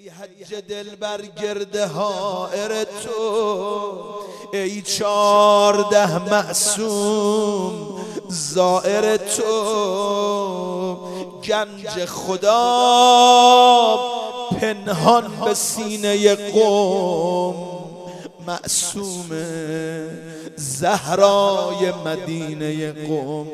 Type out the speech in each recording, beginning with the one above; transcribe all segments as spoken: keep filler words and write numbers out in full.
ای حج دل بر گرد حائر تو، ای چارده معصوم زائر تو، گنج خدا پنهان به سینه قوم، معصوم زهرای مدینه قوم،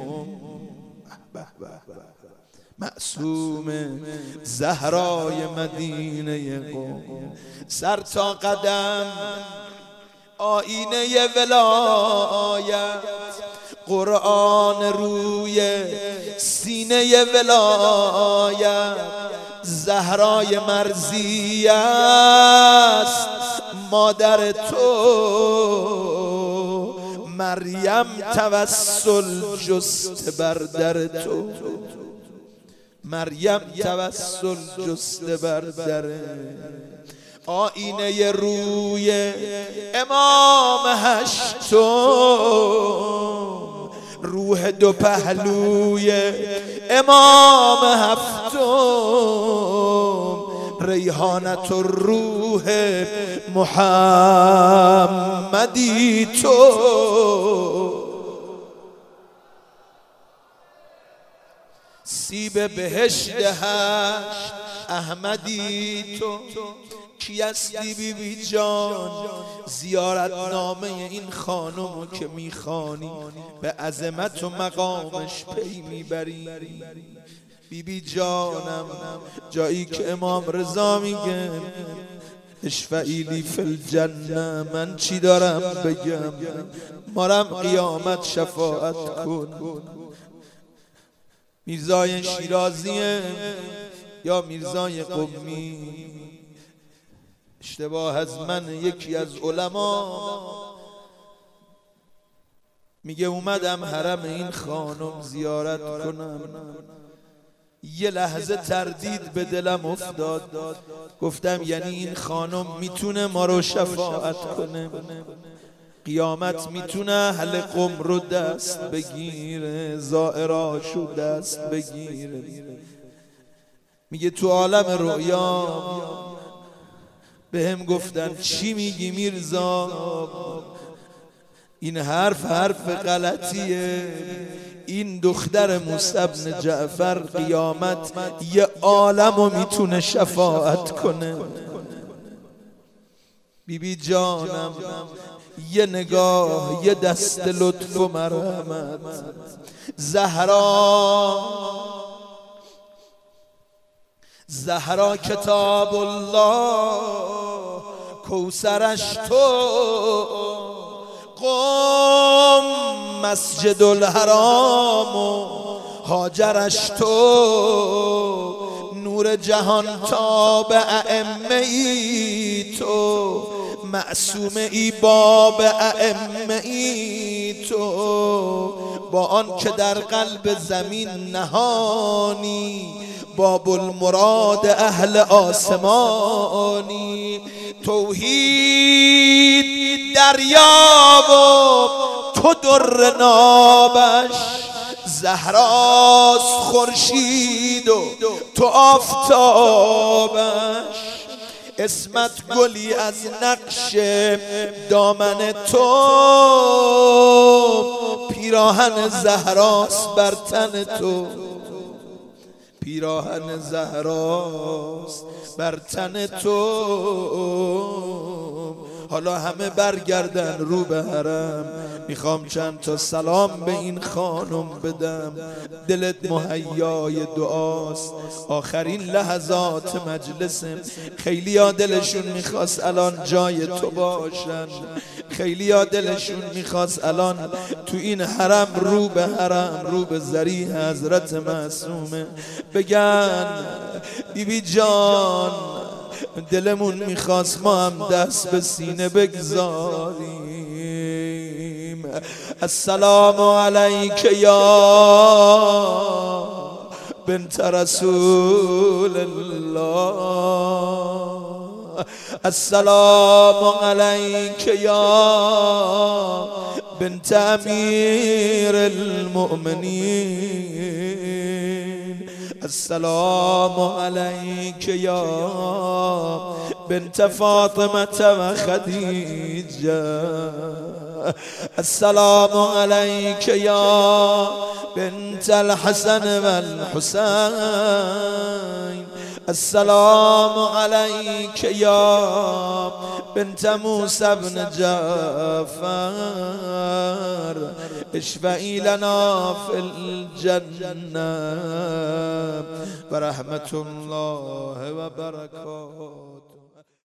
معصوم زهرای مدینه قوم. سر تا قدم آینه ولایت، قرآن روی سینه ولایت، زهرای مرضیه است مادر تو، مریم توسل جست بر در تو، مریم توسل جست بر در. آینه روی امام هشتم، روح دو پهلوی امام هفتم، ریحانت الروح محمدی تو، سیب بهشت هشت احمدی تو. کی هستی بی بی جان؟ زیارت نامه این خانمو که میخوانی به عظمت و مقامش پی میبری. بی بی جانم جایی که امام رضا میگه اشفعیلی فی الجنه، من چی دارم بگم؟ مارم قیامت شفاعت کن. میرزای شیرازیه یا میرزای قمی؟ اشتباه از من یکی از علما میگه اومدم حرم این خانم زیارت کنم، یه لحظه تردید به دلم افتاد، گفتم یعنی این خانم میتونه ما رو شفاعت کنه؟ قیامت میتونه اهل قم رو دست بگیره، زائراشو دست بگیره؟ میگه تو عالم رؤیا به هم گفتن چی میگی میرزا؟ این حرف حرف غلطیه. این دختر موسی بن جعفر قیامت یه عالمو میتونه شفاعت کنه. بی بی جانم یه نگاه، یه دست لطف و مرحمت. زهرا زهرا کتاب الله، کوثرش تو، قم مسجد الحرام و هاجرش تو، نور جهان تاب ائمه ای تو، معصوم ای باب ائمه ای تو، با آن که در قلب زمین نهانی، باب المراد اهل آسمانی. توحید دریا و تو در نابش، زهراست خورشید و تو آفتابش، اسمت گلی از نقش دامن تو، پیراهن زهراست بر تن تو، پیراهن زهراست بر تن تو. حالا همه برگردن رو به حرم، میخوام چند تا سلام به این خانم بدم. دلت مهیای دعاست، آخرین لحظات مجلسم. خیلی ها دلشون میخواست الان جای تو باشن، خیلی ها دلشون میخواست الان تو این حرم رو به حرم، رو به ذریح حضرت معصومه بگن بی بی جان دلمون میخواست ما هم دست به سینه بگذاریم. السلام علیک یا بنت رسول الله، السلام علیک یا بنت امیر المؤمنین، السلام علیک یا بنت فاطمة وخديجة. السلام عليك يا بنت الحسن والحسين. السلام عليك يا بنت موسى بن جعفر. اشفعي لنا في الجنة ورحمة الله وبركاته.